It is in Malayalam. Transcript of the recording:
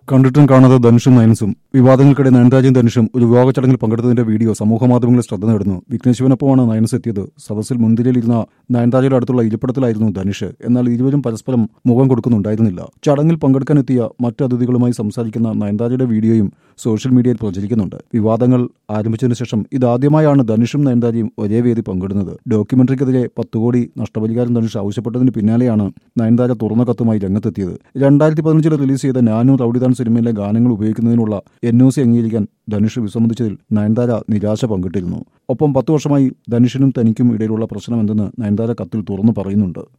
കണ്ടിട്ടും കാണാതെ ധനുഷും നയൻസും വിവാദങ്ങൾക്കിടെ നയൻതാരയും ധനുഷും ഒരു വിവാഹ ചടങ്ങിൽ പങ്കെടുത്തതിന്റെ വീഡിയോ സമൂഹമാധ്യമങ്ങളിൽ ശ്രദ്ധ നേടുന്നു. വിഘ്നേശ്വരനൊപ്പമാണ് നയൻസ് എത്തിയത്. സദസ്സിൽ മുൻനിരയിലിരുന്ന നയൻതാരയുടെ അടുത്തുള്ള ഇരിപ്പിടത്തിലായിരുന്നു ധനുഷ്. എന്നാൽ ഇരുവരും പരസ്പരം മുഖം കൊടുക്കുന്നുണ്ടായിരുന്നില്ല. ചടങ്ങിൽ പങ്കെടുക്കാനെത്തിയ മറ്റ് അതിഥികളുമായി സംസാരിക്കുന്ന നയൻതാരയുടെ വീഡിയോയും സോഷ്യൽ മീഡിയയിൽ പ്രചരിക്കുന്നുണ്ട്. വിവാദങ്ങൾ ആരംഭിച്ചതിനു ശേഷം ഇതാദ്യമായാണ് ധനുഷും നയൻതാരയും ഒരേ വേദി പങ്കിടുന്നത്. ഡോക്യുമെന്ററിക്കെതിരെ 10 കോടി നഷ്ടപരിഹാരം ധനുഷ് ആവശ്യപ്പെട്ടതിന് പിന്നാലെയാണ് നയൻതാര തുറന്ന കത്തുമായി രംഗത്തെത്തിയത്. 2015 റിലീസ് ചെയ്ത നാനു റൌഡിദാൻ സിനിമയിലെ ഗാനങ്ങൾ ഉപയോഗിക്കുന്നതിനുള്ള NOC അംഗീകരിക്കാൻ ധനുഷ് വിസമ്മതിച്ചതിൽ നയൻതാര നിരാശ പങ്കിട്ടിരുന്നു. ഒപ്പം 10 വർഷമായി ധനുഷിനും തനിക്കും ഇടയിലുള്ള പ്രശ്നം എന്തെന്ന് നയൻതാര കത്തിൽ തുറന്നു പറയുന്നുണ്ട്.